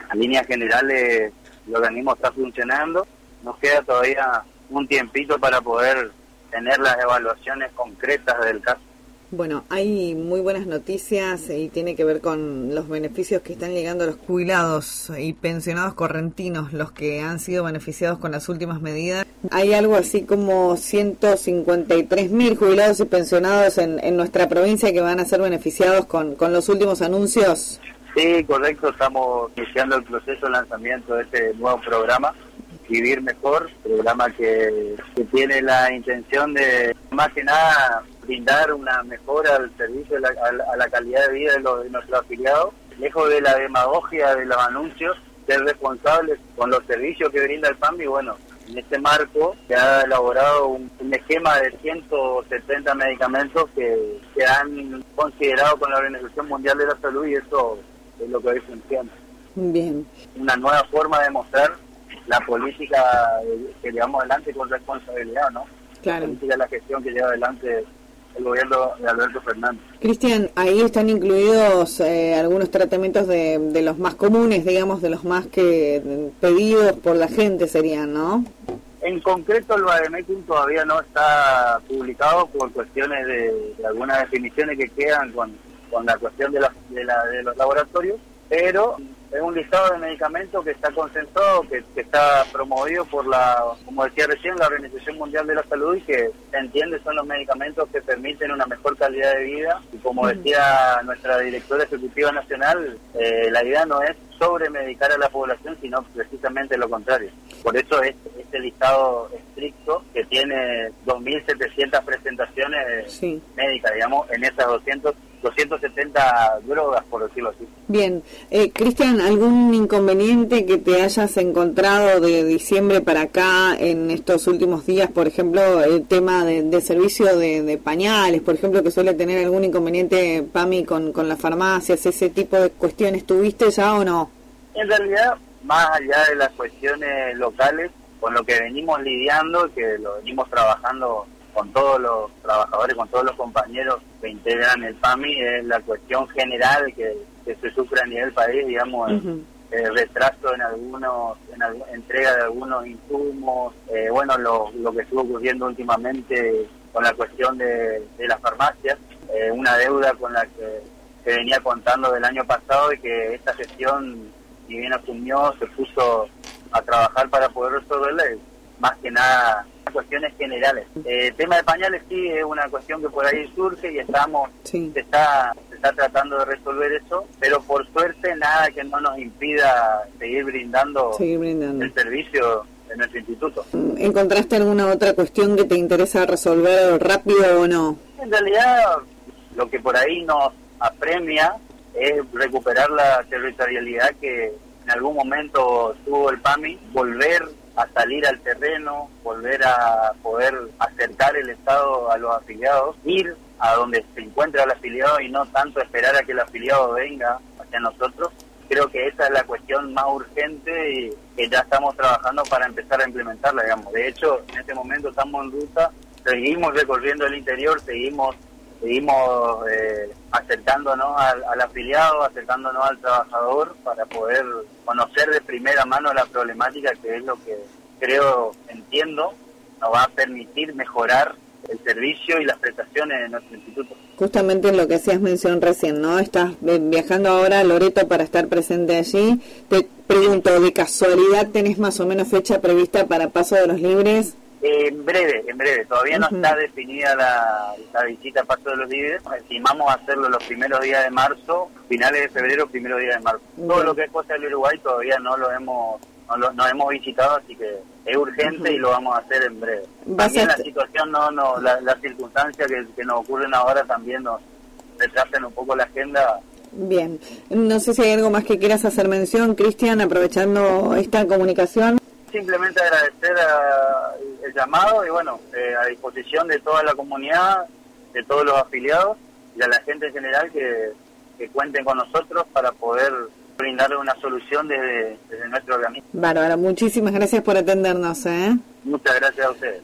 En líneas generales, el organismo está funcionando. Nos queda todavía un tiempito para poder tener las evaluaciones concretas del caso. Bueno, hay muy buenas noticias y tiene que ver con los beneficios que están llegando a los jubilados y pensionados correntinos, los que han sido beneficiados con las últimas medidas. Hay algo así como 153.000 jubilados y pensionados en nuestra provincia que van a ser beneficiados con los últimos anuncios. Sí, correcto, estamos iniciando el proceso de lanzamiento de este nuevo programa, Vivir Mejor, programa que tiene la intención de, más que nada, brindar una mejora al servicio, a la calidad de vida de nuestros afiliados, lejos de la demagogia de los anuncios, ser responsables con los servicios que brinda el PAMI. Bueno, en este marco se ha elaborado un esquema de 170 medicamentos que se han considerado con la Organización Mundial de la Salud, y eso es lo que hoy funciona. Bien. Una nueva forma de mostrar la política que llevamos adelante con responsabilidad, ¿no? Claro. La política de la gestión que lleva adelante el gobierno de Alberto Fernández. Cristian, ahí están incluidos algunos tratamientos de los más comunes, digamos, de los más que pedidos por la gente serían, ¿no? En concreto el Vademécum todavía no está publicado por cuestiones de algunas definiciones que quedan con la cuestión de los laboratorios, pero es un listado de medicamentos que está consensuado, que está promovido por como decía recién, la Organización Mundial de la Salud, y que se entiende son los medicamentos que permiten una mejor calidad de vida. Y como decía nuestra directora ejecutiva nacional, la idea no es sobremedicar a la población, sino precisamente lo contrario. Por eso este listado estricto que tiene 2.700 presentaciones médicas, digamos, en esas 270 drogas, por decirlo así. Bien. Cristian, ¿algún inconveniente que te hayas encontrado de diciembre para acá en estos últimos días? Por ejemplo, el tema de servicio de pañales, por ejemplo, que suele tener algún inconveniente PAMI con las farmacias, ese tipo de cuestiones, ¿tuviste ya o no? En realidad, más allá de las cuestiones locales, con lo que venimos lidiando, que lo venimos trabajando con todos los trabajadores, con todos los compañeros que integran el PAMI, es la cuestión general que se sufre a nivel país, digamos, retraso en entrega de algunos insumos, bueno, lo que estuvo ocurriendo últimamente con la cuestión de las farmacias, una deuda con la que se venía contando del año pasado, y que esta gestión, ni bien asumió, se puso a trabajar para poder resolverla, más que nada cuestiones generales. El tema de pañales sí es una cuestión que por ahí surge y se está tratando de resolver eso, pero por suerte nada que no nos impida seguir brindando el servicio de nuestro instituto. ¿Encontraste alguna otra cuestión que te interesa resolver rápido o no? En realidad, lo que por ahí nos apremia es recuperar la territorialidad que en algún momento tuvo el PAMI, volver a salir al terreno, volver a poder acercar el Estado a los afiliados, ir a donde se encuentra el afiliado y no tanto esperar a que el afiliado venga hacia nosotros. Creo que esa es la cuestión más urgente y que ya estamos trabajando para empezar a implementarla, digamos. De hecho, en este momento estamos en ruta, seguimos recorriendo el interior, seguimos acercándonos al afiliado, acercándonos al trabajador para poder conocer de primera mano la problemática, que es lo que entiendo, nos va a permitir mejorar el servicio y las prestaciones de nuestro instituto. Justamente lo que hacías mención recién, ¿no? Estás viajando ahora a Loreto para estar presente allí. Te pregunto, ¿de casualidad tenés más o menos fecha prevista para Paso de los Libres? En breve. Todavía no está definida la visita a Paso de los Libres. Estimamos hacerlo los primeros días de marzo, finales de febrero, primeros días de marzo. Todo lo que es Costa del Uruguay todavía no hemos visitado, así que es urgente y lo vamos a hacer en breve. También la situación, las circunstancias que nos ocurren ahora también nos retrasan un poco la agenda. Bien, no sé si hay algo más que quieras hacer mención, Cristian, aprovechando esta comunicación. Simplemente agradecer el llamado y bueno, a disposición de toda la comunidad, de todos los afiliados y a la gente en general que cuenten con nosotros para poder brindarle una solución desde nuestro organismo. Bárbara, muchísimas gracias por atendernos. Muchas gracias a ustedes.